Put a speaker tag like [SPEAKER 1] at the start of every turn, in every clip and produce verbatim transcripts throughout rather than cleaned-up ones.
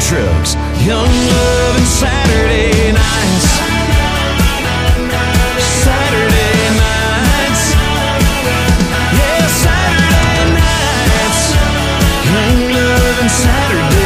[SPEAKER 1] trucks, young love and Saturday nights. Saturday nights. Yeah, Saturday nights. Young love and Saturday nights.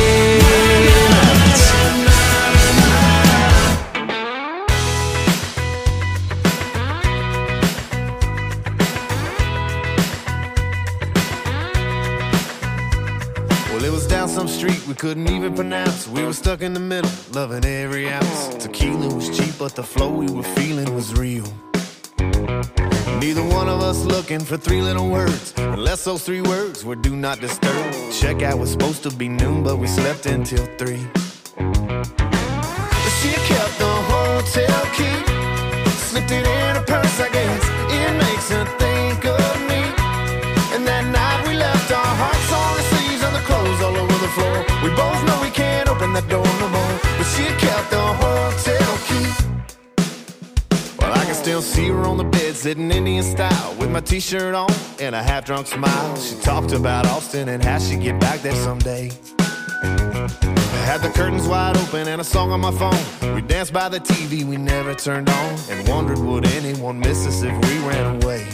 [SPEAKER 2] Well, it was down some street we couldn't even pronounce. We were stuck in the middle, loving every ounce. Tequila was cheap, but the flow we were feeling was real. Neither one of us looking for three little words, unless those three words were do not disturb. Checkout was supposed to be noon, but we slept until three. But she kept the hotel key, slipped it in her purse, I guess. It makes her think of me. And that night we left our hearts on the sleeves and the clothes all over the floor. We both know we can't open that door no more, but she kept the hotel key. Well, I can still see her on the bed, sitting Indian style, with my t-shirt on and a half-drunk smile. She talked about Austin and how she'd get back there someday. I had the curtains wide open and a song on my phone. We danced by the T V we never turned on, and wondered would anyone miss us if we ran away.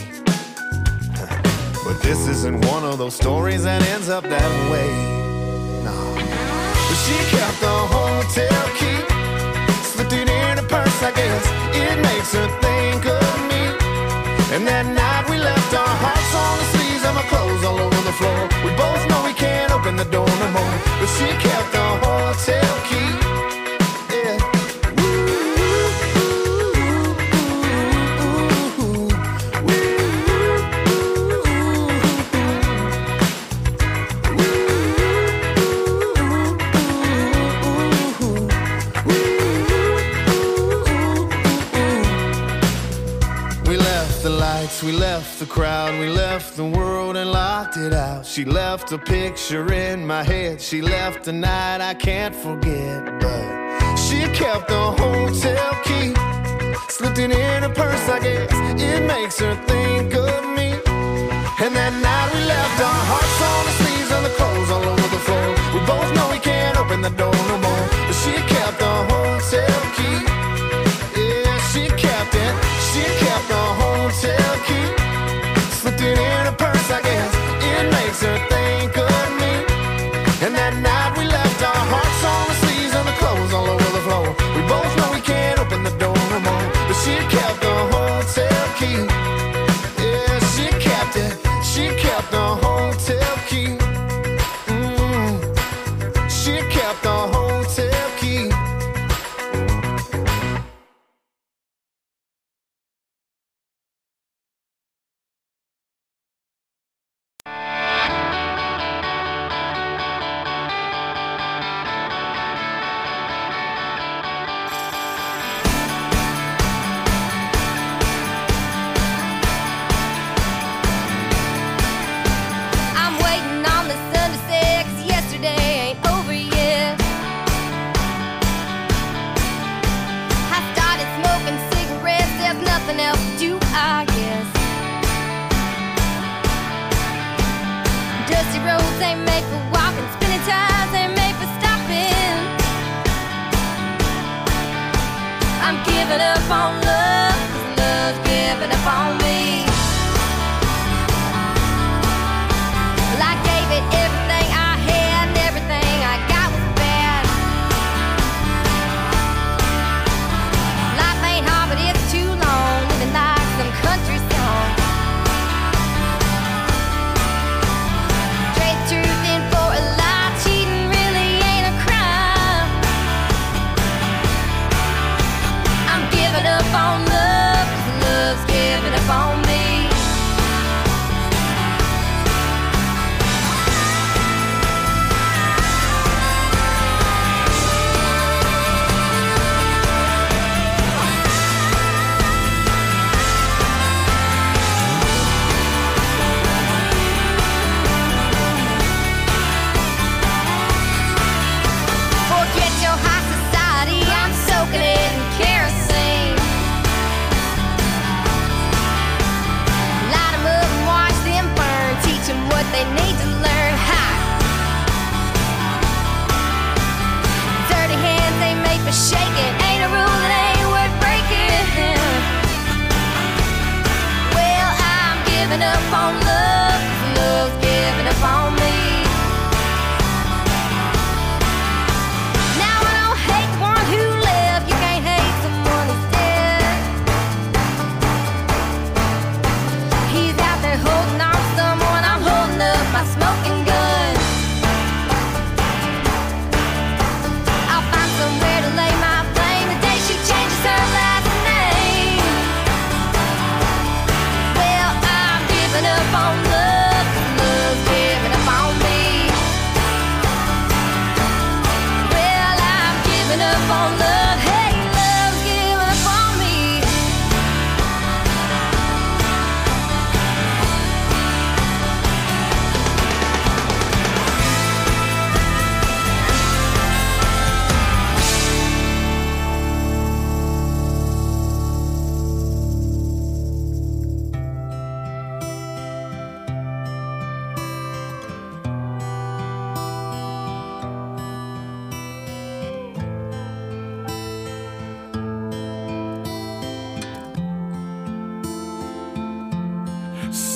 [SPEAKER 2] But this isn't one of those stories that ends up that way. No. But she kept the hotel key, slipped it in her purse, I guess. It makes her think of me. And that night we left our hearts on the sleeves and my clothes all over the floor. We both know we can't open the door no more, but she kept the hotel key. Yeah. We left the crowd, we left the world and locked it out. She left a picture in my head, she left a night I can't forget. But she kept the hotel key, slipped it in her purse, I guess. It makes her think of me. And that night we left our hearts on the sleeves and the clothes all over the floor. We both know we can't open the door no more, but she kept the hotel key. Yeah, she kept it, she kept the hotel key, slipped it in her purse, I guess. It makes her think of me. And that night we left our hearts on the sleeves and the clothes all over the floor. We both know we can't open the door no more, but she kept the hotel key. Yeah, she kept it, she kept the hotel key. Mm. She kept the hotel key.
[SPEAKER 3] Up on love, 'cause love's giving up on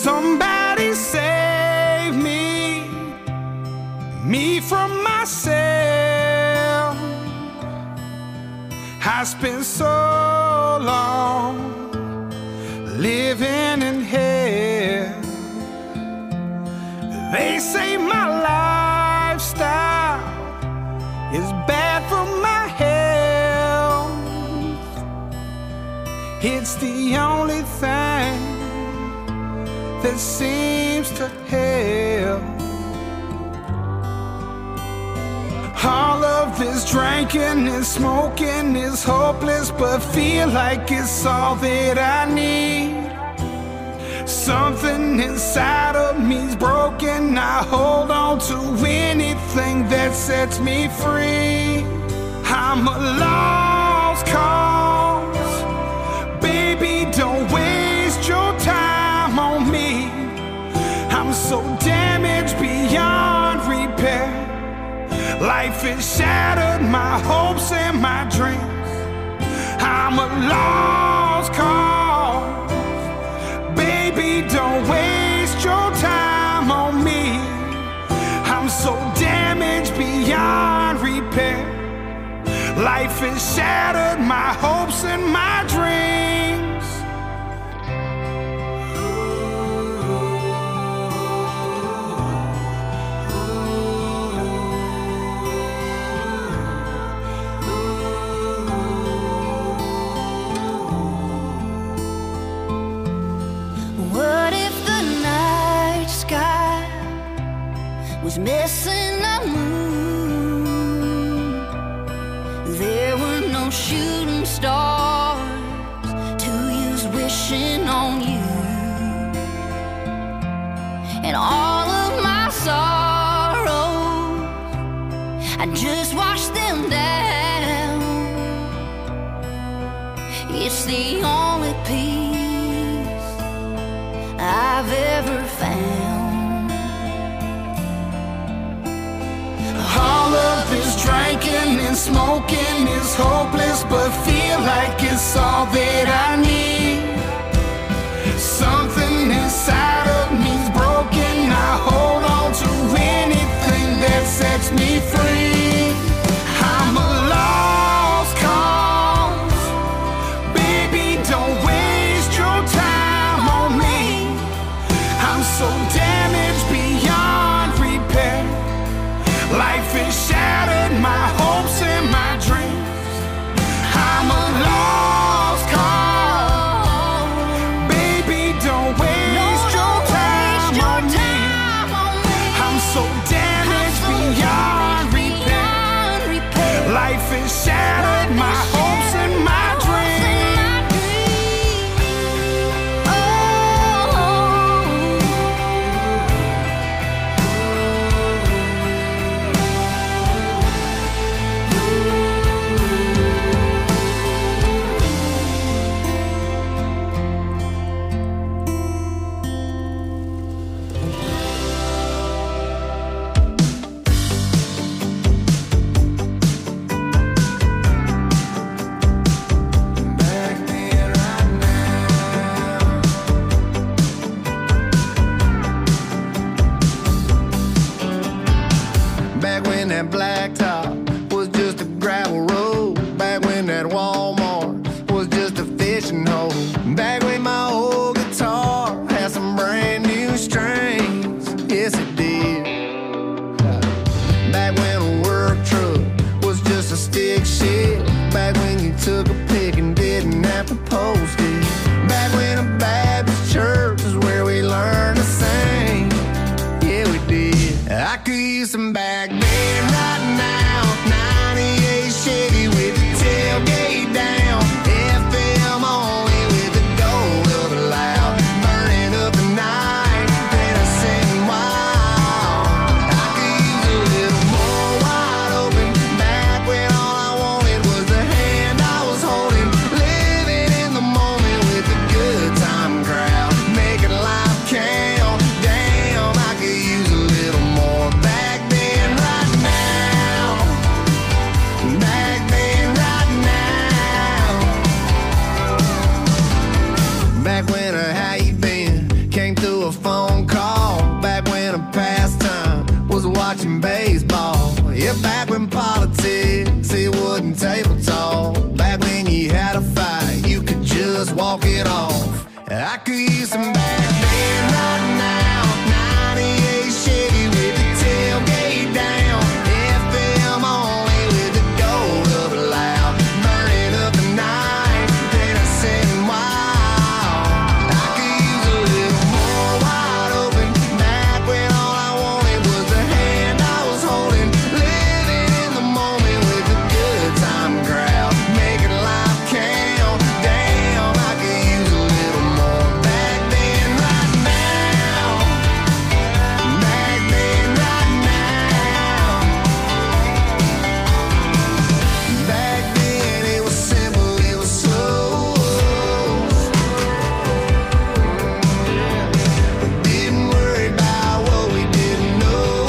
[SPEAKER 3] Somebody save me, me from myself. I spent so long living in hell. They say my lifestyle is bad for my health. It's the only thing that seems to help. All of this drinking and smoking is hopeless, but feel like it's all that I need. Something inside of me's broken. I hold on to anything that sets me free. I'm a lost cause. Baby, don't waste your time on me. I'm so damaged beyond repair. Life has shattered my hopes and my dreams. I'm a lost cause. Baby, don't waste your time on me. I'm so damaged beyond repair. Life has shattered my hopes and my dreams.
[SPEAKER 4] Was missing a moon. There were no shooting stars to use wishing on you. And all of my sorrows, I just washed them down. It's the only peace I've ever found. All of this drinking and smoking is hopeless, but feel like it's all that I need. Something inside of me's broken. I hold on to anything that sets me free. I'm a lost cause. Baby, don't waste your time on me. I'm so damaged beyond repair. Life has shattered my hopes and my dreams. I'm a lost cause. Baby, don't waste your time on me. I'm so damaged beyond repair. Life has shattered my hopes and my
[SPEAKER 2] that blacktop was just a gravel road. Back when that Walmart was just a fishing hole. Back when my old guitar had some brand new strings. Yes, it did. Back when a work truck was just a stick shift. Back when you took a pic and didn't have to post it. Back when a Baptist church was where we learned to sing. Yeah, we did. I could use some back then right now. ninety-eight Chevy with the tailgate down. F M only with the door walk it off. I could use some back then right now. ninety-eight Chevy with the tailgate down. F M only with the gold up loud. Burning up the night, then I said wow. I could use a little more wide open. Back when all I wanted was the hand I was holding. Living in the moment with the good time crowd. Making life count. Damn, I could use a little more. Back then, right now. Back then, right now. Back then, it was simple, it was slow. Didn't worry about what we didn't know.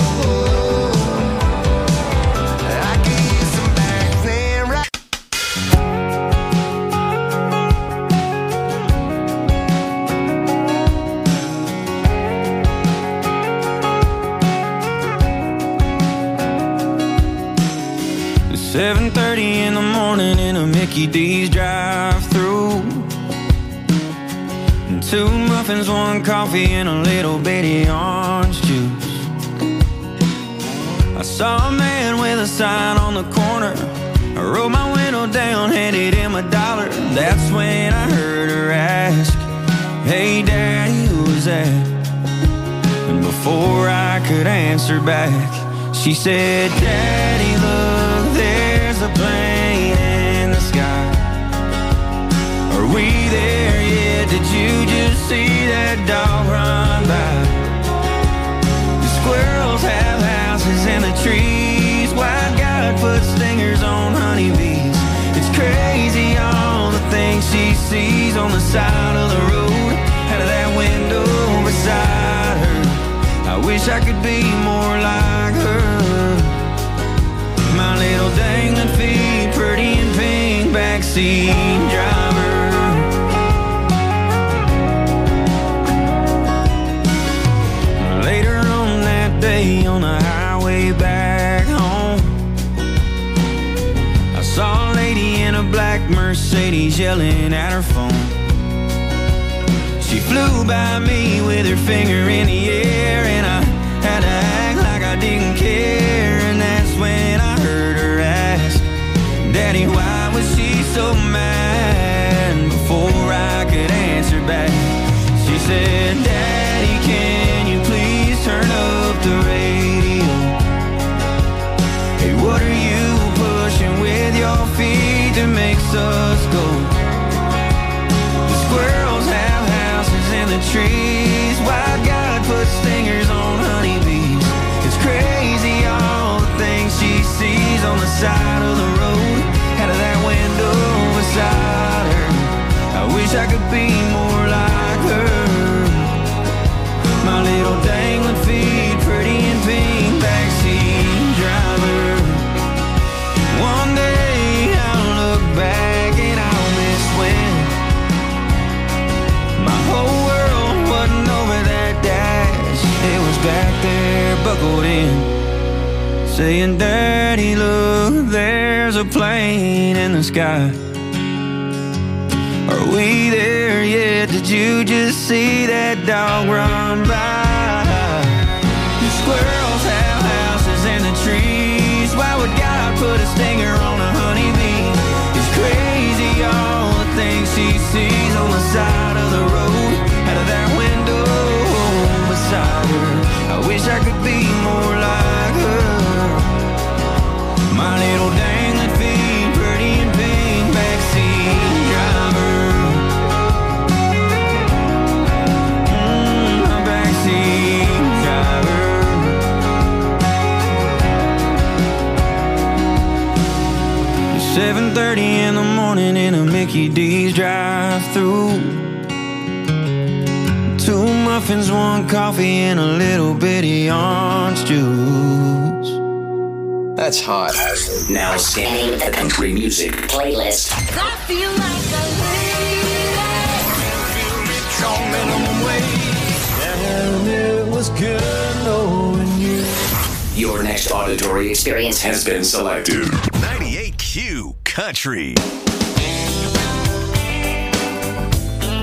[SPEAKER 2] I could use some back then, right.
[SPEAKER 1] seven thirty in the morning in a Mickey D's drive-thru. Two muffins, one coffee, and a little bitty orange juice. I saw a man with a sign on the corner. I rolled my window down, handed him a dollar. That's when I heard her ask, "Hey Daddy, who was that?" And before I could answer back, she said, "Daddy, look, there's a plane in the sky. Are we there yet? Did you just see that dog run by? The squirrels have houses in the trees. White God put stingers on honeybees. It's crazy all the things she sees on the side of the road, out of that window beside her. I wish I could be more like her. My little dangling feet, pretty in pink, backseat driver." Later on that day on the highway back home, I saw a lady in a black Mercedes yelling at her phone. She flew by me with her finger in the air, and I had to act like I didn't care. And that's when I heard her ask, "Daddy, why was she so mad?" And before I could answer back, she said, "Daddy, can you please turn up the radio? Hey, what are you pushing with your feet that makes us go? The squirrels have houses in the trees. White God put stingers on honeybees. It's crazy all the things she sees on the side of the road, out of that window beside her. I wish I could be more like her. My little dangling feet, pretty in pink, backseat driver. One day I'll look back and I'll miss when my whole world wasn't over that dash. It was back there, buckled in, saying, "Daddy, look, there's a plane in the sky. Are we there yet? Did you just see that dog run by? The squirrels have houses in the trees. Why would God put a stinger on a honeybee? It's crazy all the things she sees on the side of the road, out of that window beside her. I wish I could be more like her. My little dangling feet, pretty in pink, backseat driver." Mm, my backseat driver. seven thirty in the morning in a Mickey D's drive-thru. Two muffins, one coffee, and a little bitty orange juice.
[SPEAKER 5] That's hot.
[SPEAKER 6] Now scanning the country music playlist.
[SPEAKER 7] I feel like a
[SPEAKER 1] And it was good knowing you.
[SPEAKER 6] Your next auditory experience has been selected.
[SPEAKER 8] ninety-eight Q Country.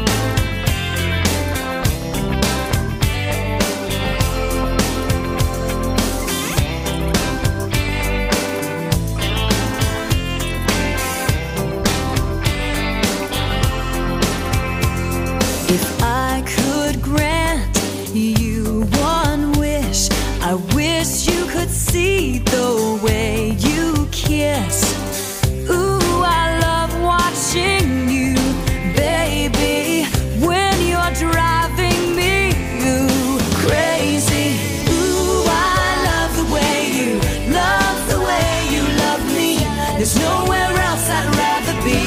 [SPEAKER 7] yes. Ooh, I love watching you, baby, when you're driving me ooh, crazy. Ooh, I love the way you love the way you love me. There's nowhere else I'd rather be.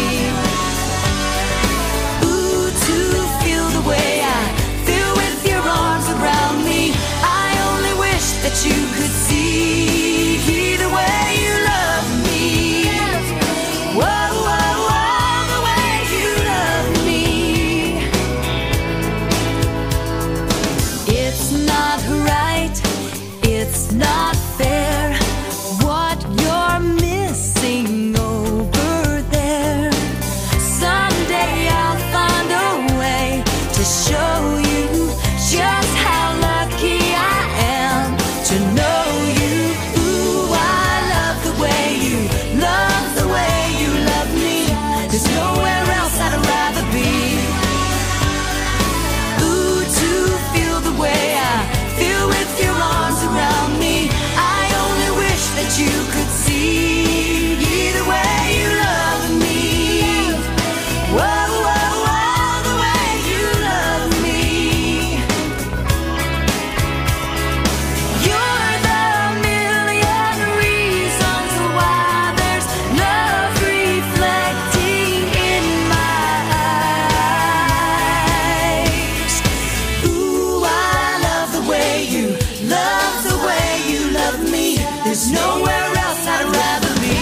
[SPEAKER 7] Ooh, to feel the way I feel with your arms around me. I only wish that you could see the way you love me. Whoa, whoa, whoa, the way you love me. It's not right, it's not fair, what you're missing over there. Someday I'll find a way to show you just how lucky I am to know you. Ooh, I love the way you love the way you love me. There's nowhere else I'd rather be. Ooh, to feel the way I feel with your arms around me. I only wish that you could see the way you love me. Whoa, whoa, whoa, the way you love me. You're the million reasons why there's love reflecting in my eyes. Ooh, I love the way you love the way you love me. There's nowhere else I'd rather be.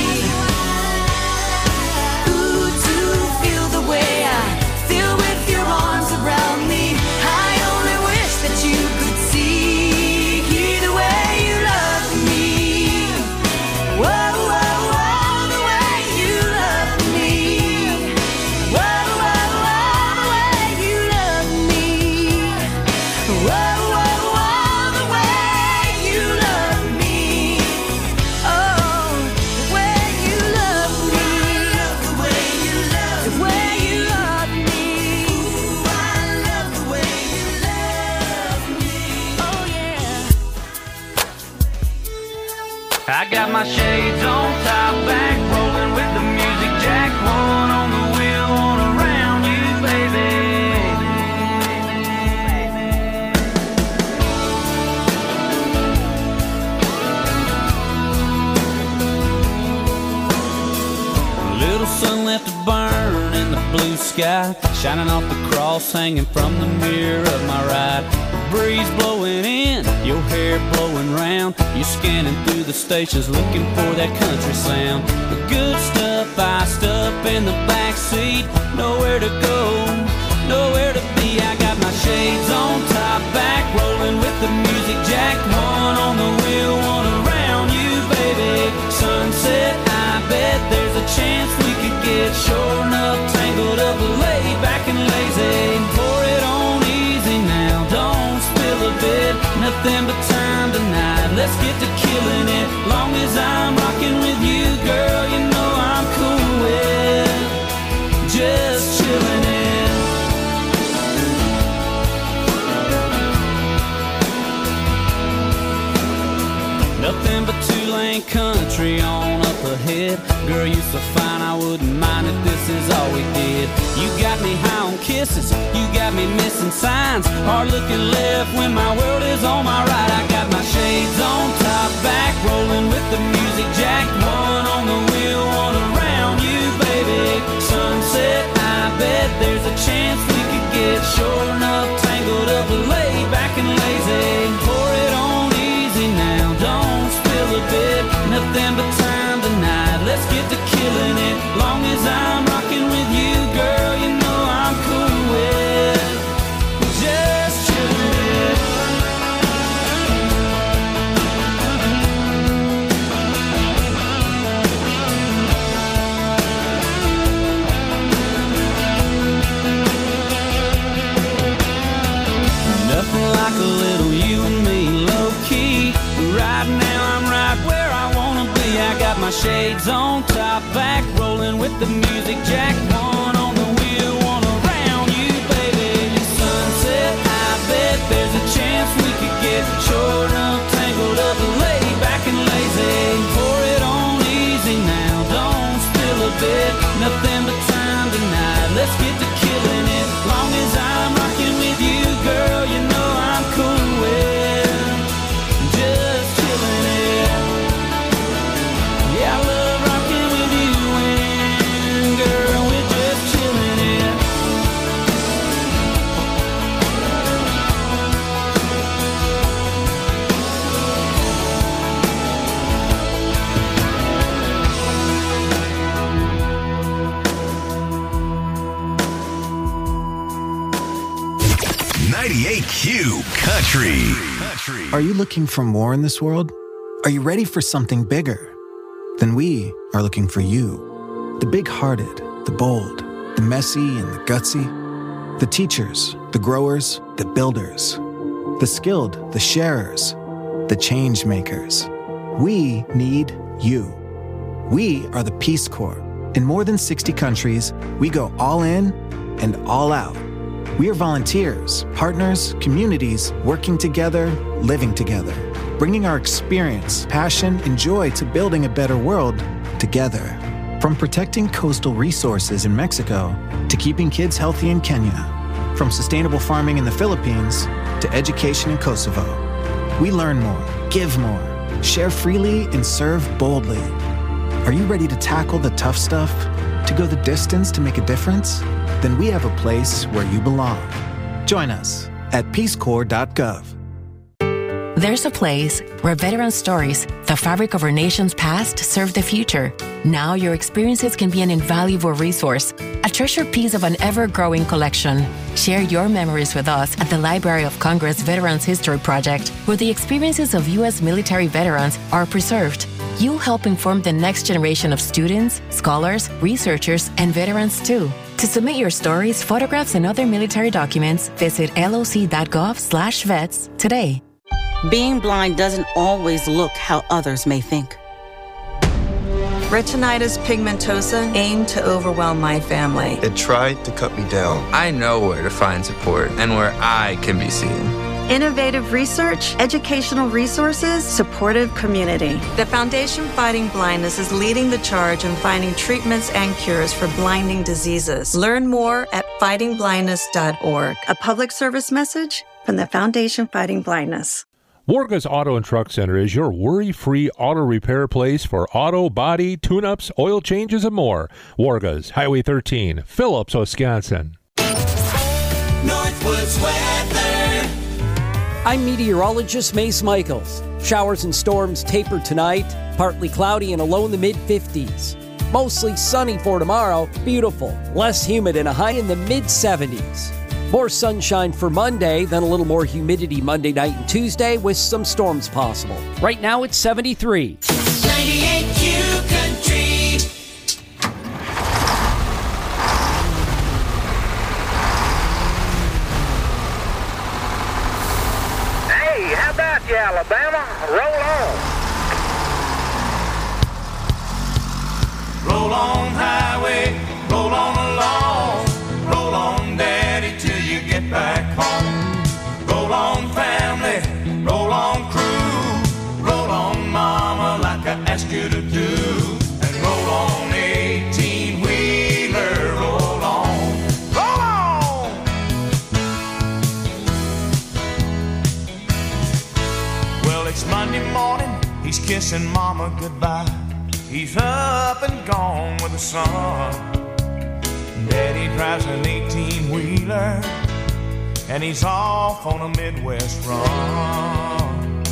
[SPEAKER 7] Ooh, to feel the way I feel with your arms around me. I only wish that you could see the way you love me. Whoa, whoa, whoa, the way you love me. Whoa, whoa, whoa, the way you love me. Whoa, whoa, whoa, the way you love me. Oh, the way you love me. The way you love the way you love me. Ooh, I love the way you love me. Oh yeah.
[SPEAKER 1] I got my shades on, top back, rolling with the music jack, one on the wheel, one around you, baby. Little sun left to burn in the blue sky, shining off the cross hanging from the mirror of my ride. The breeze blowing in, your hair blowing round. You scanning through the stations looking for that country sound. The good stuff iced up in the back seat. Nowhere to go, nowhere to be. I got my shades on, top back, rolling with the music jack, one on the wheel, one around you, baby. Sunset, I bet there's a chance we could get sure enough tangled up, laid back and lazy. Pour it on easy now, don't spill a bit. Nothing but time tonight, let's get to killing it. Long as I'm rocking with you, girl, you know I'm cool with just chilling it. Nothing but two-lane country on up ahead. Girl, you so fine, I wouldn't mind if this is all we did. You got me high on kisses, you got me missing signs. Hard looking left when my world is on my right. I got my shades on, top back, rolling with the music jack, one on the wheel, one around you, baby. Sunset, I bet there's a chance we could get sure enough tangled up, laid back and lazy. Pour it on easy now, don't spill a bit. Nothing but time tonight, let's get to killing it. Long as I'm rocking with you, girl, you know I'm cool with just chilling it. Nothing like a little you and me, low key. Right now I'm right where I wanna be. I got my shades on, top back, rolling with the music jack, one on the wheel, one around you, baby. Sunset, I bet there's a chance we could get short enough tangled up, laid back and lazy. Pour it on easy now,
[SPEAKER 8] ninety-eight Q Country.
[SPEAKER 9] Are you looking for more in this world? Are you ready for something bigger? Then we are looking for you. The big-hearted, the bold, the messy and the gutsy. The teachers, the growers, the builders. The skilled, the sharers, the change makers. We need you. We are the Peace Corps. In more than sixty countries, we go all in and all out. We are volunteers, partners, communities, working together, living together, bringing our experience, passion, and joy to building a better world together. From protecting coastal resources in Mexico to keeping kids healthy in Kenya. From sustainable farming in the Philippines to education in Kosovo. We learn more, give more, share freely, and serve boldly. Are you ready to tackle the tough stuff? To go the distance to make a difference? Then we have a place where you belong. Join us at peace corps dot gov.
[SPEAKER 10] There's a place where veteran stories, the fabric of our nation's past, serve the future. Now your experiences can be an invaluable resource, a treasured piece of an ever-growing collection. Share your memories with us at the Library of Congress Veterans History Project, where the experiences of U S military veterans are preserved. You'll help inform the next generation of students, scholars, researchers, and veterans too. To submit your stories, photographs, and other military documents, visit loc.gov slash vets today.
[SPEAKER 11] Being blind doesn't always look how others may think.
[SPEAKER 12] Retinitis pigmentosa aimed to overwhelm my family.
[SPEAKER 13] It tried to cut me down.
[SPEAKER 14] I know where to find support and where I can be seen.
[SPEAKER 12] Innovative research, educational resources, supportive community. The Foundation Fighting Blindness is leading the charge in finding treatments and cures for blinding diseases. Learn more at fighting blindness dot org. A public service message from the Foundation Fighting Blindness.
[SPEAKER 15] Warga's Auto and Truck Center is your worry-free auto repair place for auto, body, tune-ups, oil changes, and more. Warga's, Highway thirteen, Phillips, Wisconsin.
[SPEAKER 7] Northwoods weather.
[SPEAKER 16] I'm meteorologist Mace Michaels. Showers and storms taper tonight, partly cloudy and a low in the mid-fifties. Mostly sunny for tomorrow, beautiful, less humid and a high in the mid-seventies. More sunshine for Monday, then a little more humidity Monday night and Tuesday with some storms possible. Right now it's seventy-three.
[SPEAKER 7] ninety-eight Q Country.
[SPEAKER 17] Hey, how about you, Alabama? Roll on.
[SPEAKER 1] Roll on, highway, roll on along. Roll on, daddy, till you get back home. Roll on, family, roll on, crew. Roll on, mama, like I asked you to do. And roll on, eighteen-wheeler, roll on. Roll on! Well, it's Monday morning, he's kissing mama goodbye. He's up and gone with the sun. Daddy drives an eighteen-wheeler, and he's off on a Midwest run.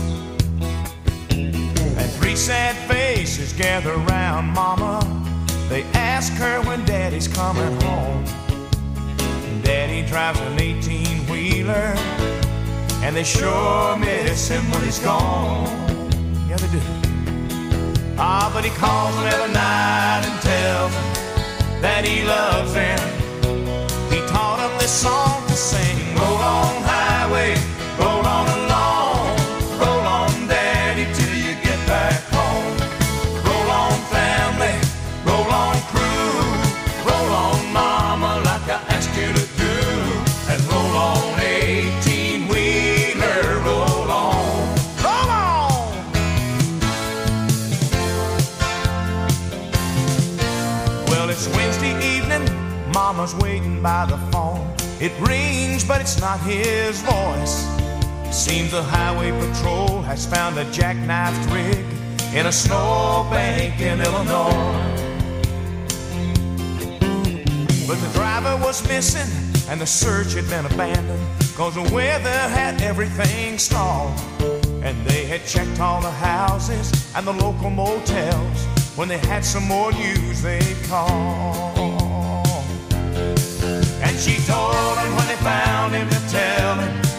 [SPEAKER 1] And three sad faces gather around mama. They ask her when daddy's coming home. Daddy drives an eighteen-wheeler, and they sure miss him when he's gone. Yeah, they do. Ah, but he calls them every night and tells them that he loves them. He taught them this song to sing. Roll on, highway, roll on along. Roll on, daddy, till you get back home. Roll on, family, roll on, crew. Roll on, mama, like I asked you to do. And roll on, eighteen-wheeler, roll on. Roll on! Well, it's Wednesday evening, mama's waiting by the phone. It rings, but it's not his voice. Seems the highway patrol has found a jackknifed rig in a snowbank in Illinois. But the driver was missing and the search had been abandoned, cause the weather had everything stalled. And they had checked all the houses and the local motels. When they had some more news they'd call. And she told him when they found him to tell him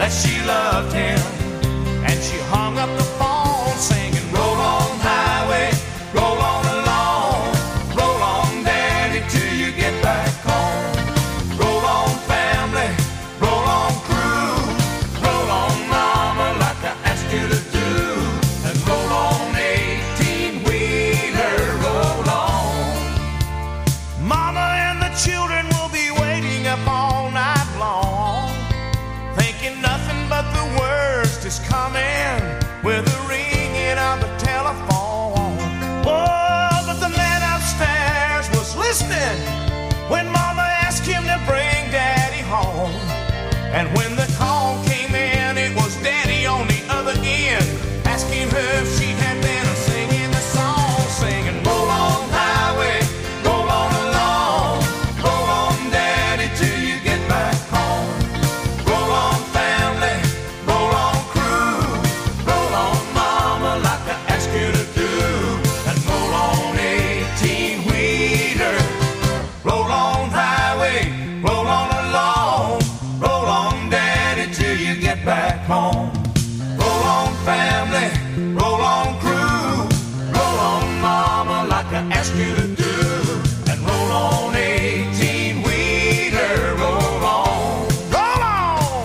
[SPEAKER 1] that she loved him. And she hung up the phone singing, roll on highway, roll on along, roll on daddy till you get back home. Roll on family, roll on crew, roll on mama like I asked you to do. And roll on eighteen-wheeler, roll on. Mama and the children will be waiting up all night long, thinking nothing but the worst is coming with the ringing of the telephone. Oh, but the man upstairs was listening when Mama asked him to bring Daddy home. And when the call came in, it was Daddy on the other end, asking her if she had been singing the song, singing, roll on highway, roll on along, roll on Daddy till you get back home. Roll on family, roll on crew, roll on mama like I asked you to do. And roll on eighteen-wheeler, roll on highway, roll on along, roll on daddy till you get back home. Roll on family, roll on crew, roll on mama like I asked you to do. And roll on eighteen-wheeler, roll on, roll on.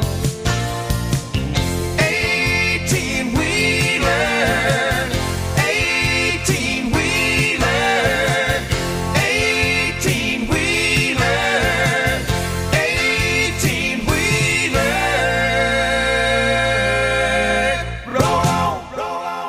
[SPEAKER 1] Eighteen-wheeler, eighteen-wheeler, eighteen-wheeler, eighteen-wheeler, roll on, roll on.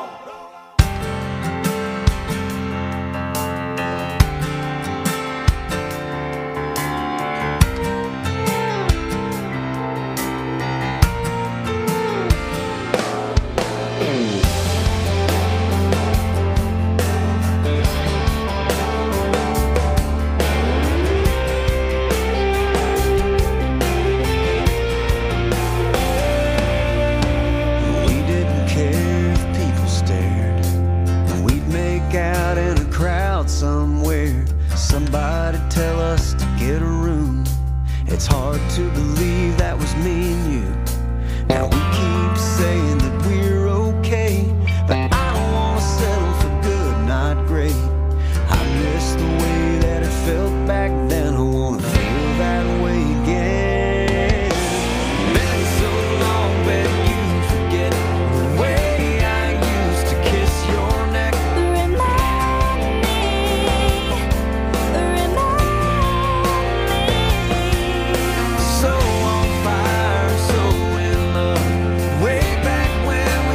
[SPEAKER 13] We didn't care if people stared. We'd make out in a crowd somewhere. Somebody tell us to get a room. It's hard to believe that was me and you. Now we keep saying that we're okay, but I don't wanna settle for good, not great. I miss the way that it felt back then. I wanna feel that way again. Been so long, bet you forget the way I used to kiss your neck. Remind me, remind me. So on fire, so in love. Way back when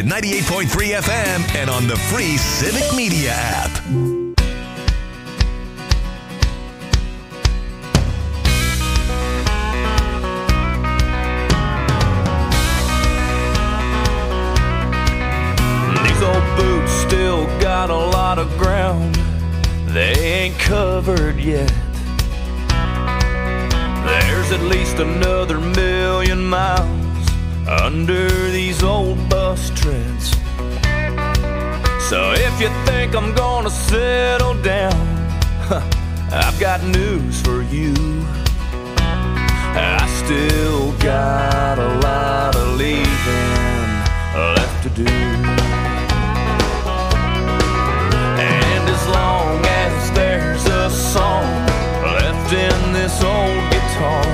[SPEAKER 8] at ninety-eight point three F M and on the free Civic Media app.
[SPEAKER 1] These old boots still got a lot of ground they ain't covered yet. There's at least another million miles under these old bus treads. So if you think I'm gonna settle down, I've got news for you. I still got a lot of leaving left to do. And as long as there's a song left in this old guitar,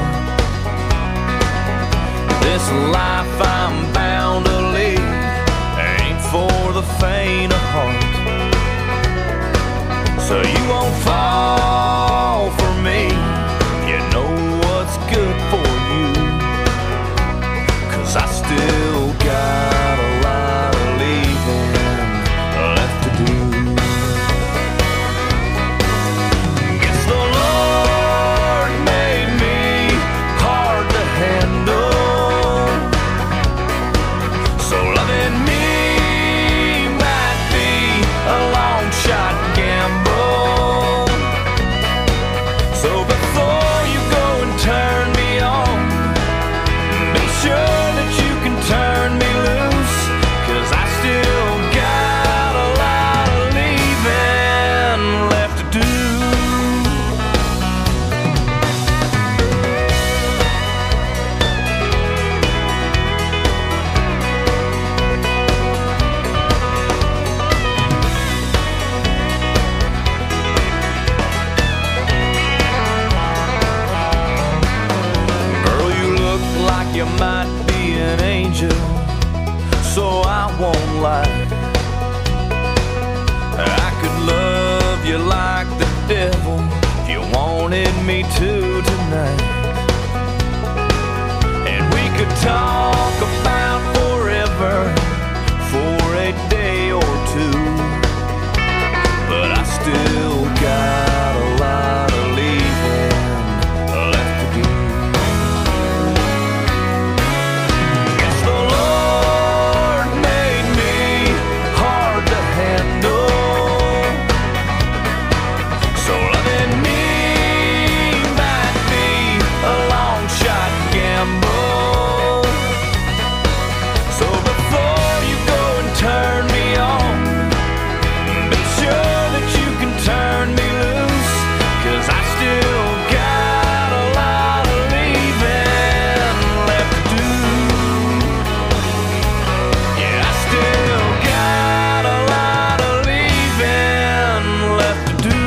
[SPEAKER 1] this life I'm bound to lead ain't for the faint of heart. So you won't fall for me, you know what's good for you, 'cause I still got a lot of leaving left to do. Guess the Lord made me hard to handle, so loving me might be a long shot gamble. So before you go and turn me on, be sure that you can turn me loose, 'cause I still got a lot of leaving left to do. Girl, you look like you might be an angel, so I won't lie. I could love you like the devil if you wanted me to tonight. And we could talk about forever for a day or two, but I still got a lot of leaving left to do. Guess the Lord made me hard to handle, so loving me might be a long shot gamble. So before you go and turn me on, be sure that you can turn me loose, 'cause I still got a lot of leaving left to do. Yeah, I still got a lot of leaving left to do.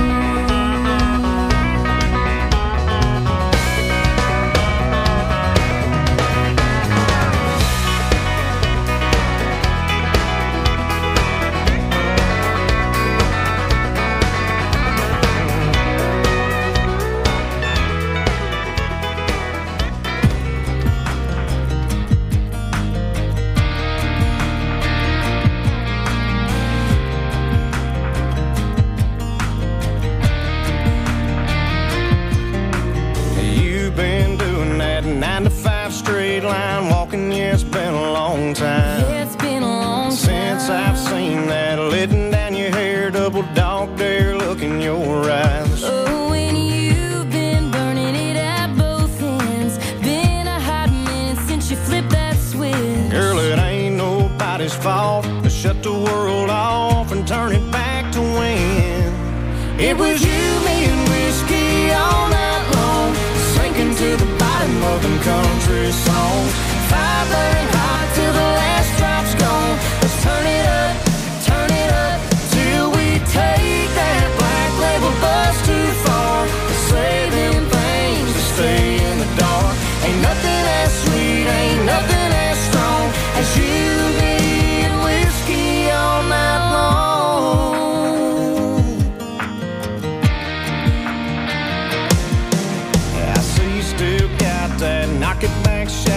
[SPEAKER 2] You've been doing that nine to five straight line walking, yeah, it's been a long time.
[SPEAKER 7] Yeah, it's been a long time
[SPEAKER 2] since I've seen that letting down your hair, double dog dare look in your eyes.
[SPEAKER 7] Oh, and you've been burning it at both ends. Been a hot minute since you flipped that switch.
[SPEAKER 2] Girl, it ain't nobody's fault to shut the world off and turn it back to when it was you, me, and whiskey all night long, sinking to the bottom of them country songs. Fire burning hot till the last drop's gone. Let's turn it up, turn it up, till we take that black label bus too far. To say them things to stay in the dark. Ain't nothing as sweet, ain't nothing as strong as you, me, and whiskey all night long. I see you still got that knock it back shot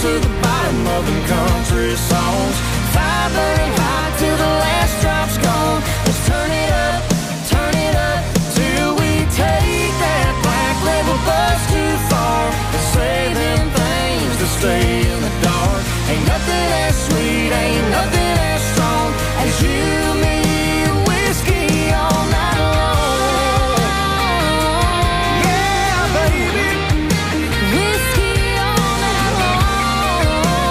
[SPEAKER 2] to the bottom of them country songs. Fire burning hot till the last drop's gone. Let's turn it up, turn it up, till we take that black label bus too far. To say them things to stay in the dark. Ain't nothing as sweet, ain't nothing as strong as you, me, and whiskey all night long. Yeah, baby. Whiskey all night long.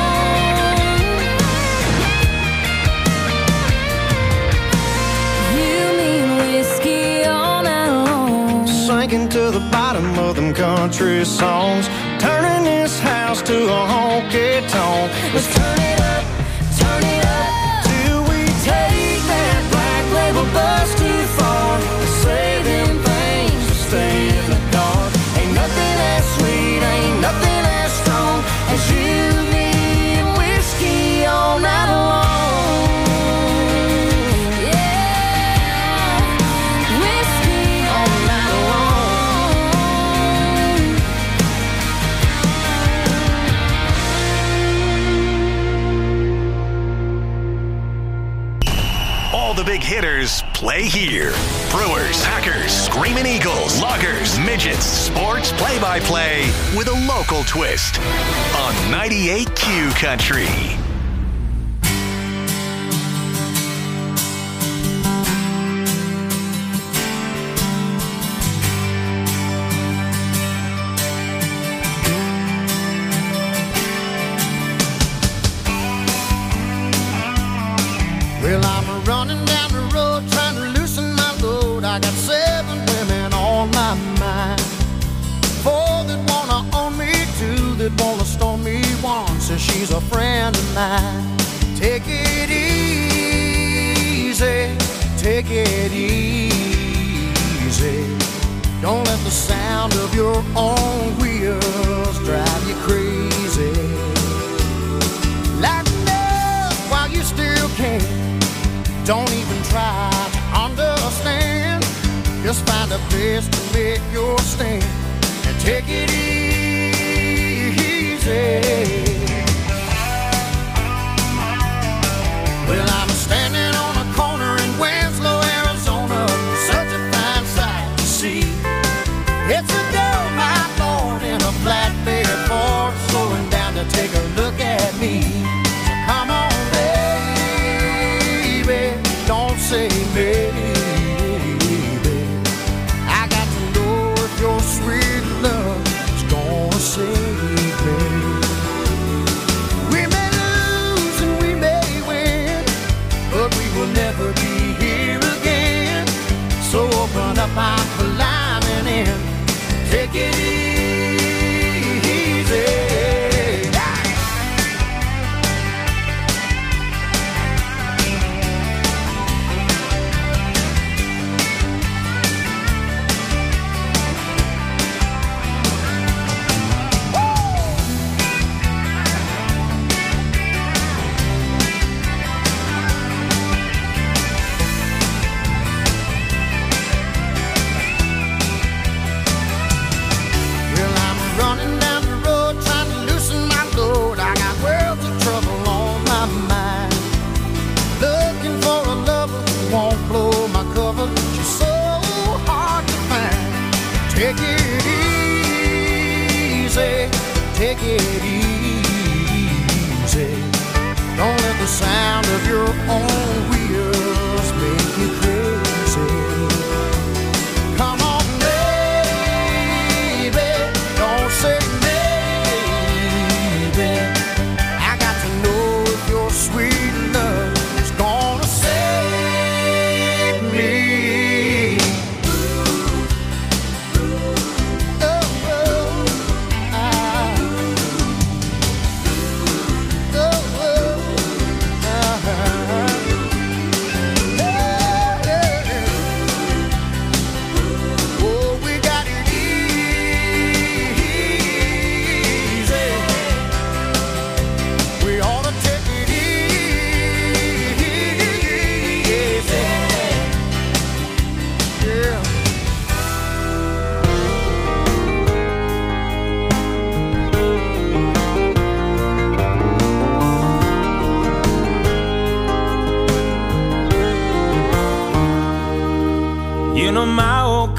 [SPEAKER 2] You mean whiskey all night long. Sinking to the bottom of them country songs. Turning this house to a honky tonk. Let's turn it up, turn it up, till we take that black label bus too far. To say them things to stay in the dark. Ain't nothing as sweet, ain't nothing as strong as you, me, and whiskey all night long. Yeah, whiskey all night long.
[SPEAKER 8] All the big hitters play here. Brewers, Packers, Screaming Eagles, Loggers, Midgets, sports play-by-play with a local twist on ninety-eight Q Country.
[SPEAKER 2] Well, I'm running down the road trying to loosen my load. I got seven women on my mind. Four that wanna own me, two that wanna stone me, one says she's a friend of mine. Take it easy, take it easy. Don't let the sound of your own wheels drive you crazy. Lighten up while you still can. Don't even try to understand. Just find a place to make your stand and take it easy. Well, I'm standing on a corner in Winslow, Arizona. Such a fine sight to see. It's a girl, my lord, in a flatbed Ford, slowing down to take a look at me. So come on, don't say maybe. I got to know if your sweet love is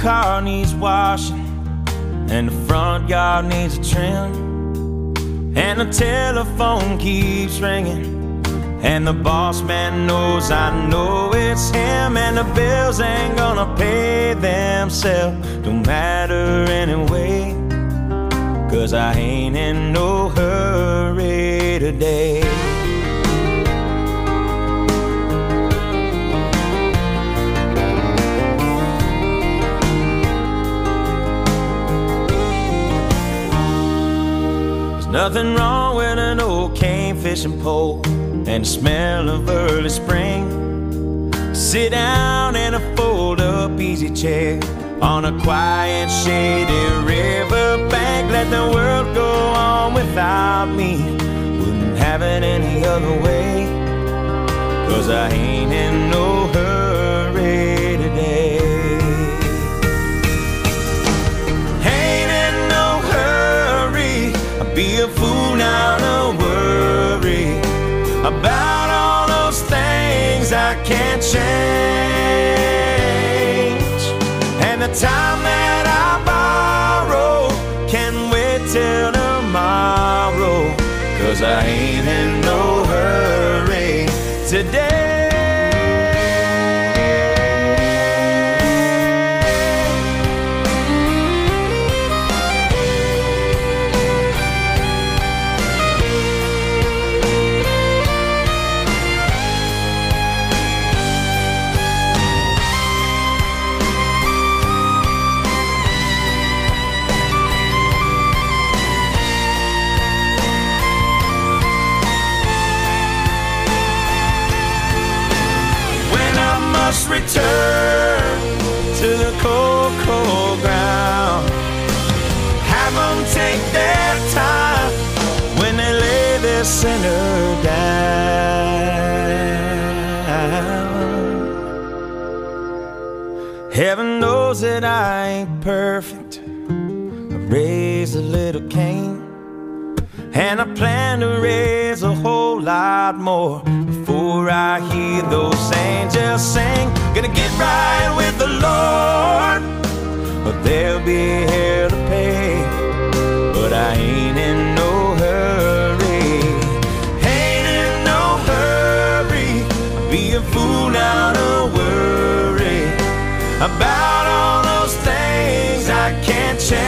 [SPEAKER 1] car needs washing, and the front yard needs a trim, and the telephone keeps ringing, and the boss man knows I know it's him, and the bills ain't gonna pay themselves. Don't matter anyway, 'cause I ain't in no hurry today. Nothing wrong with an old cane fishing pole and the smell of early spring. Sit down in a fold-up easy chair on a quiet, shady river bank. Let the world go on without me. Wouldn't have it any other way, 'cause I ain't in no hurry today. Be a fool now to worry about all those things I can't change, and the time that I borrow can wait till tomorrow, 'cause I ain't in no hurry today. Return to the cold, cold ground. Have them take their time when they lay their sinner down. Heaven knows that I ain't perfect. I raised a little Cain, and I plan to raise a whole lot more before I hear those angels sing. Gonna get right with the Lord, but there'll be hell to pay. But I ain't in no hurry, ain't in no hurry. Be a fool now to worry about all those things I can't change,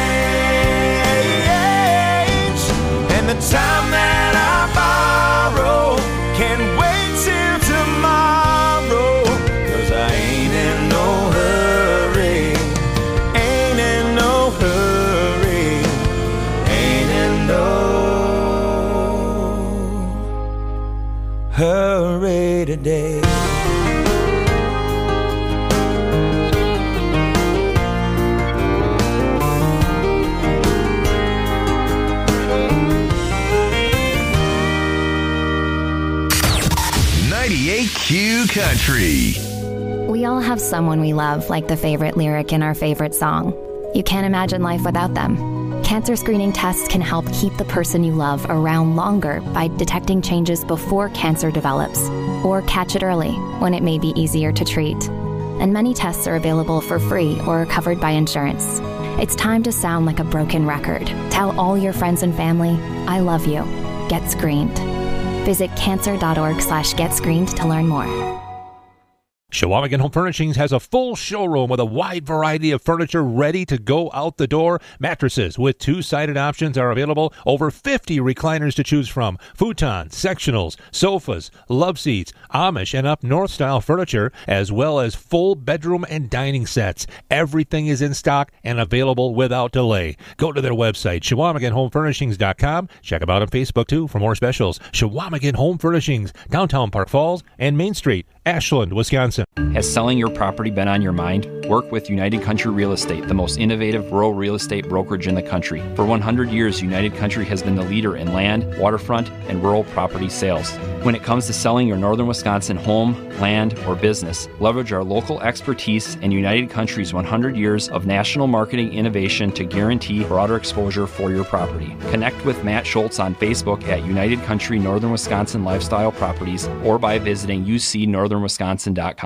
[SPEAKER 1] and the time that I borrow can wait till tomorrow, 'cause I ain't in no hurry, ain't in no hurry, ain't in no hurry today.
[SPEAKER 8] ninety-eight Q Country.
[SPEAKER 18] We all have someone we love, like the favorite lyric in our favorite song. You can't imagine life without them. Cancer screening tests can help keep the person you love around longer by detecting changes before cancer develops, or catch it early when it may be easier to treat. And many tests are available for free or are covered by insurance. It's time to sound like a broken record. Tell all your friends and family, I love you. Get screened. Visit cancer.org slash get screened to learn more.
[SPEAKER 15] Chequamegon Home Furnishings has a full showroom with a wide variety of furniture ready to go out the door. Mattresses with two-sided options are available. Over fifty recliners to choose from. Futons, sectionals, sofas, love seats, Amish and up north style furniture, as well as full bedroom and dining sets. Everything is in stock and available without delay. Go to their website, Chequamegon Home Furnishings dot com. Check them out on Facebook, too, for more specials. Chequamegon Home Furnishings, downtown Park Falls and Main Street, Ashland, Wisconsin.
[SPEAKER 19] Has selling your property been on your mind? Work with United Country Real Estate, the most innovative rural real estate brokerage in the country. For one hundred years, United Country has been the leader in land, waterfront, and rural property sales. When it comes to selling your northern Wisconsin home, land, or business, leverage our local expertise and United Country's one hundred years of national marketing innovation to guarantee broader exposure for your property. Connect with Matt Schultz on Facebook at United Country Northern Wisconsin Lifestyle Properties or by visiting u c northern wisconsin dot com.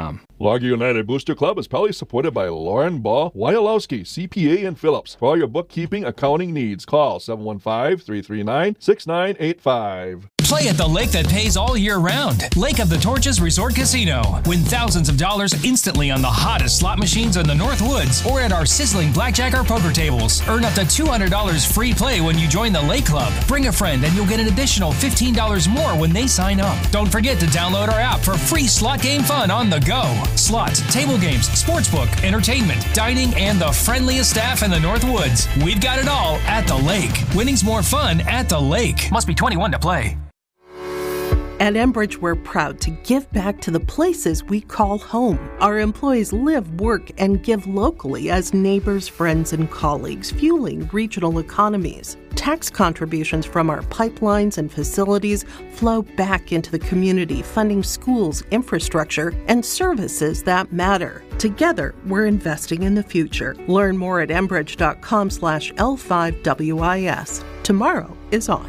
[SPEAKER 20] Largo United Booster Club is proudly supported by Lauren Ball, Wyalowski, C P A, and Phillips. For all your bookkeeping, accounting needs, call seven one five, three three nine, six nine eight five.
[SPEAKER 21] Play at the lake that pays all year round. Lake of the Torches Resort Casino. Win thousands of dollars instantly on the hottest slot machines in the North Woods or at our sizzling blackjack or poker tables. Earn up to two hundred dollars free play when you join the Lake Club. Bring a friend and you'll get an additional fifteen dollars more when they sign up. Don't forget to download our app for free slot game fun on the go. Slots, table games, sportsbook, entertainment, dining, and the friendliest staff in the North Woods. We've got it all at the lake. Winning's more fun at the lake. Must be twenty-one to play.
[SPEAKER 22] At Enbridge, we're proud to give back to the places we call home. Our employees live, work, and give locally as neighbors, friends, and colleagues, fueling regional economies. Tax contributions from our pipelines and facilities flow back into the community, funding schools, infrastructure, and services that matter. Together, we're investing in the future. Learn more at enbridge.com slash L5WIS. Tomorrow is on.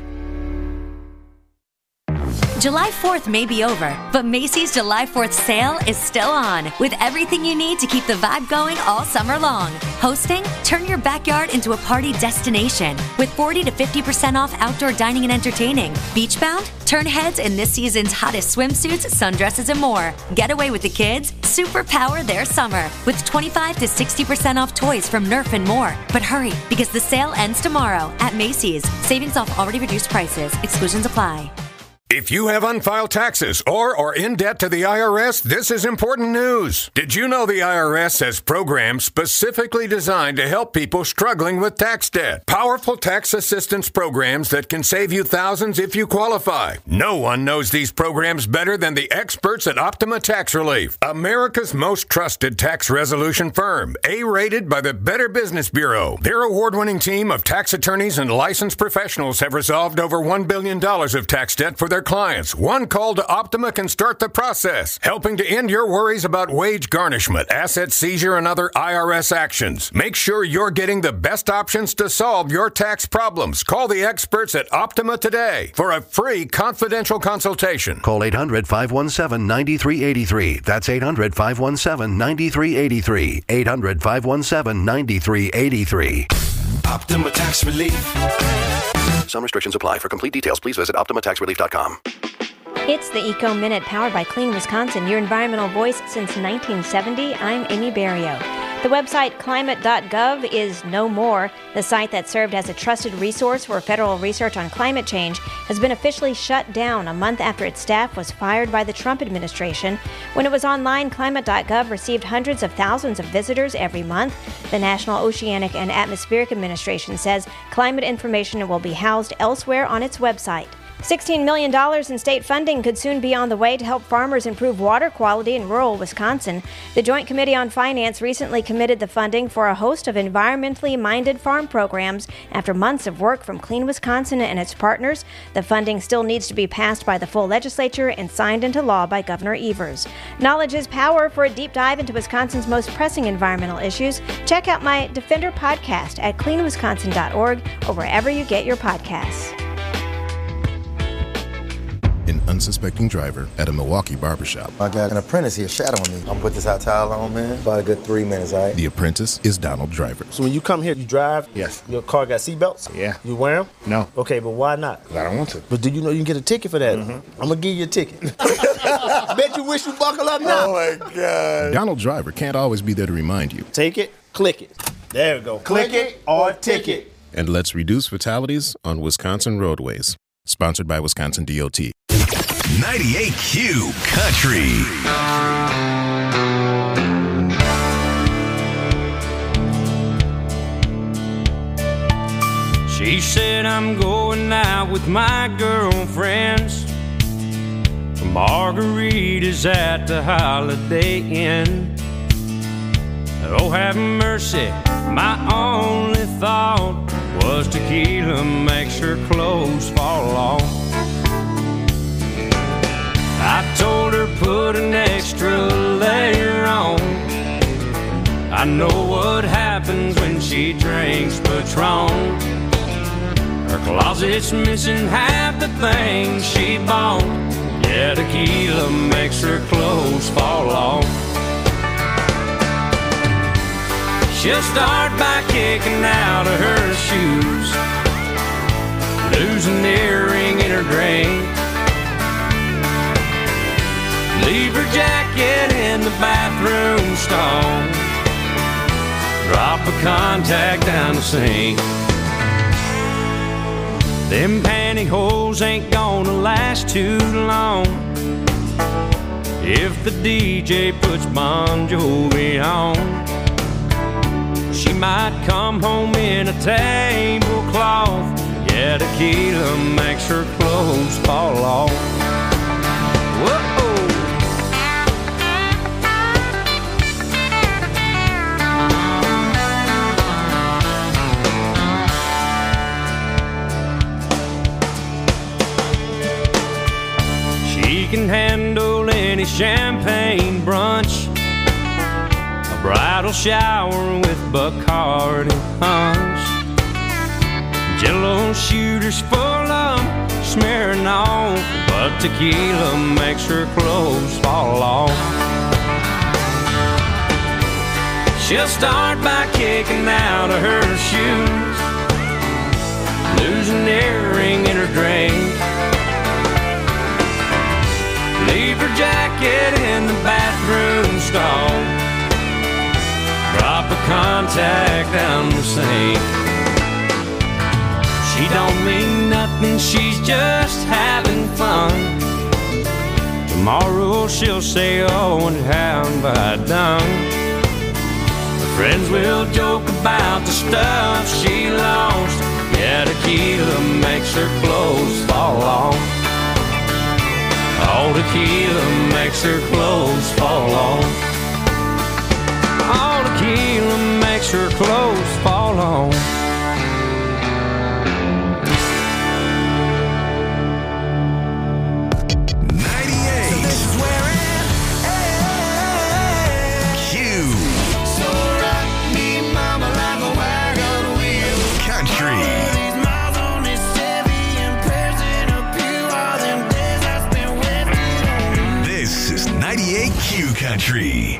[SPEAKER 23] July fourth may be over, but Macy's July fourth sale is still on, with everything you need to keep the vibe going all summer long. Hosting? Turn your backyard into a party destination with forty to fifty percent off outdoor dining and entertaining. Beachbound? Turn heads in this season's hottest swimsuits, sundresses, and more. Get away with the kids? Superpower their summer with twenty-five to sixty percent off toys from Nerf and more. But hurry, because the sale ends tomorrow at Macy's. Savings off already reduced prices. Exclusions apply.
[SPEAKER 24] If you have unfiled taxes or are in debt to the I R S, this is important news. Did you know the I R S has programs specifically designed to help people struggling with tax debt? Powerful tax assistance programs that can save you thousands if you qualify. No one knows these programs better than the experts at Optima Tax Relief, America's most trusted tax resolution firm, A-rated by the Better Business Bureau. Their award-winning team of tax attorneys and licensed professionals have resolved over one billion dollars of tax debt for their clients. One call to Optima can start the process, helping to end your worries about wage garnishment, asset seizure, and other I R S actions. Make sure you're getting the best options to solve your tax problems. Call the experts at Optima today for a free confidential consultation.
[SPEAKER 25] Call eight hundred, five one seven, nine three eight three. That's eight hundred, five one seven, nine three eight three. eight hundred, five one seven, nine three eight three.
[SPEAKER 8] Optima Tax Relief.
[SPEAKER 25] Some restrictions apply. For complete details, please visit optima tax relief dot com.
[SPEAKER 26] It's the Eco Minute powered by Clean Wisconsin, your environmental voice since nineteen seventy. I'm Amy Barrio. The website climate dot gov is no more. The site that served as a trusted resource for federal research on climate change has been officially shut down a month after its staff was fired by the Trump administration. When it was online, climate dot gov received hundreds of thousands of visitors every month. The National Oceanic and Atmospheric Administration says climate information will be housed elsewhere on its website. sixteen million dollars in state funding could soon be on the way to help farmers improve water quality in rural Wisconsin. The Joint Committee on Finance recently committed the funding for a host of environmentally minded farm programs after months of work from Clean Wisconsin and its partners. The funding still needs to be passed by the full legislature and signed into law by Governor Evers. Knowledge is power. For a deep dive into Wisconsin's most pressing environmental issues, check out my Defender podcast at clean wisconsin dot org or wherever you get your podcasts.
[SPEAKER 27] An unsuspecting driver at a Milwaukee barbershop.
[SPEAKER 28] I got an apprentice here shadowing me. I'm gonna put this hot towel on, man. About a good three minutes, all right?
[SPEAKER 27] The apprentice is Donald Driver.
[SPEAKER 28] So when you come here, you drive?
[SPEAKER 27] Yes.
[SPEAKER 28] Your car got seatbelts?
[SPEAKER 27] Yeah.
[SPEAKER 28] You wear them?
[SPEAKER 27] No.
[SPEAKER 28] Okay, but why not?
[SPEAKER 27] I don't want to.
[SPEAKER 28] But do you know you can get a ticket for that? Mm-hmm. I'm gonna give you a ticket. Bet you wish you buckle up now.
[SPEAKER 27] Oh my God. Donald Driver can't always be there to remind you.
[SPEAKER 28] Take it, click it. There we go. Click, click it or ticket.
[SPEAKER 27] And let's reduce fatalities on Wisconsin roadways. Sponsored by Wisconsin D O T.
[SPEAKER 8] ninety-eight Q Country.
[SPEAKER 1] She said I'm going out with my girlfriends for margaritas at the Holiday Inn. Oh, have mercy, my only thought was tequila makes her clothes fall off. I told her put an extra layer on. I know what happens when she drinks Patron. Her closet's missing half the things she bought. Yeah, tequila makes her clothes fall off. She'll start by kicking out of her shoes, lose an earring in her drink, leave her jacket in the bathroom stall, drop a contact down the sink. Them pantyhose ain't gonna last too long if the D J puts Bon Jovi on. She might come home in a tablecloth. Yeah, tequila makes her clothes fall off. Whoa! She can handle any champagne brunch, a bridal shower with Bacardi punch, Jello shooters full of smearing off, but tequila makes her clothes fall off. She'll start by kicking out of her shoes, lose an earring in her drink, leave her jacket in the bathroom stall, drop a contact down the sink. She don't mean nothing, she's just having fun. Tomorrow she'll say, oh, and how have I done? Her friends will joke about the stuff she lost. Yeah, tequila makes her clothes fall off. All tequila makes her clothes fall off. All tequila makes her clothes fall off.
[SPEAKER 8] Country.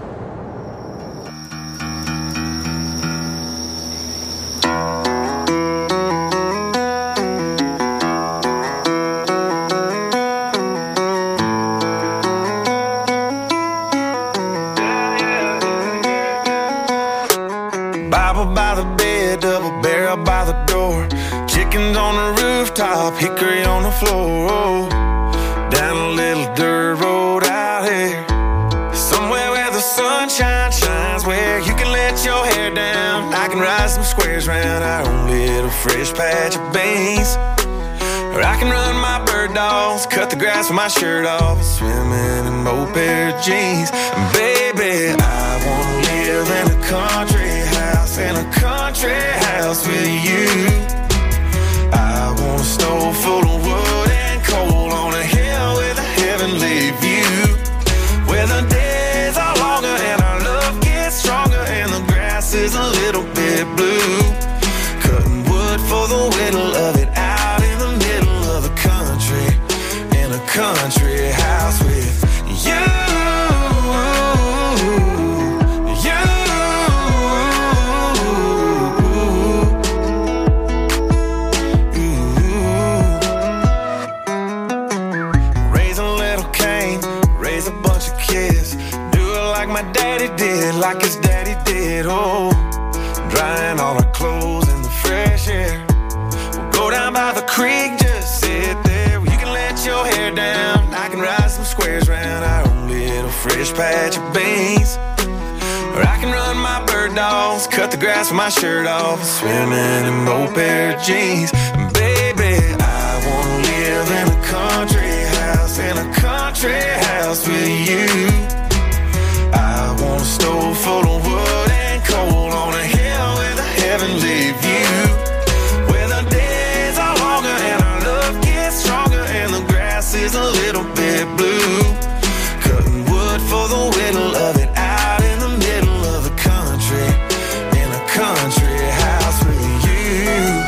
[SPEAKER 2] Bible by the bed, double barrel by the door, chickens on the rooftop, hickory on the floor, down a little dirt road out here, somewhere where the sunshine shines, where you can let your hair down. I can ride some squares round our own little fresh patch of beans, or I can run my bird dogs, cut the grass with my shirt off, swimming in both pair of jeans. And baby, I wanna live in a country house, in a country house with you. I want a stove full of wood and coal on a hill with a heavenly view, where the days are longer and our love gets stronger and the grass is a little bit blue. Cutting wood for the whittle of it out in the middle of the country, in a country house with you. Did like his daddy did, oh, drying all our clothes in the fresh air. We'll go down by the creek, just sit there. You can let your hair down, I can ride some squares round our own little fresh patch of beans, or I can run my bird dogs, cut the grass with my shirt off, swimming in both pair of jeans. And baby, I wanna live in a country house, in a country house with you. I want a stove full of wood and coal on a hill with a heavenly view, where the days are longer and our love gets stronger and the grass is a little bit blue. Cutting wood for the whittle of it out in the middle of the country, in a country house with you.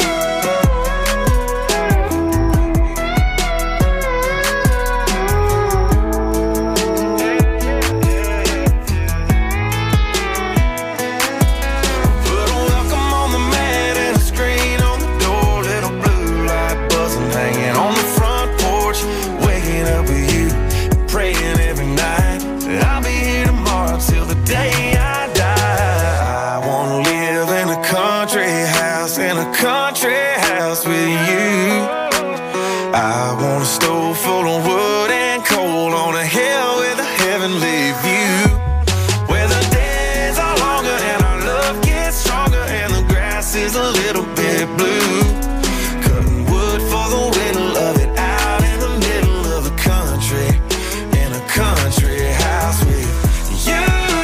[SPEAKER 1] I want a stove full of wood and coal on a hill with a heavenly view, where the days are longer and our love gets stronger and the grass is a little bit blue. Cutting wood for the winter, love it out in the middle of the country, in a country house with you.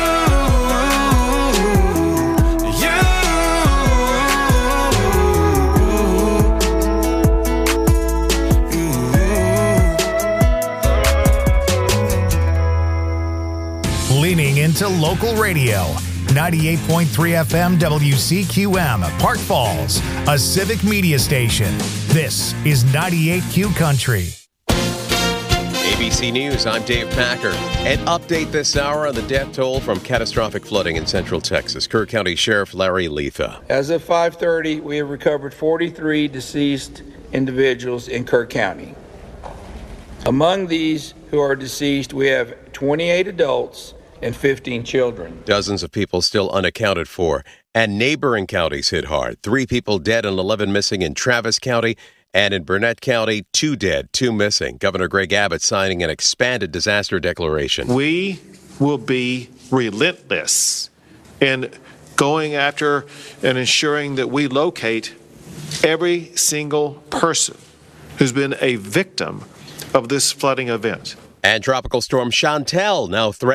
[SPEAKER 3] Leaning into local radio. ninety-eight point three F M W C Q M, Park Falls, a civic media station. This is ninety-eight Q Country.
[SPEAKER 4] A B C News, I'm Dave Packer. An update this hour on the death toll from catastrophic flooding in central Texas. Kerr County Sheriff Larry Letha.
[SPEAKER 5] As of five thirty, we have recovered forty-three deceased individuals in Kerr County. Among these who are deceased, we have twenty-eight adults and fifteen children.
[SPEAKER 4] Dozens of people still unaccounted for. And neighboring counties hit hard. Three people dead and eleven missing in Travis County. And in Burnett County, two dead, two missing. Governor Greg Abbott signing an expanded disaster declaration.
[SPEAKER 6] We will be relentless in going after and ensuring that we locate every single person who's been a victim of this flooding event.
[SPEAKER 4] And Tropical Storm Chantal now threatens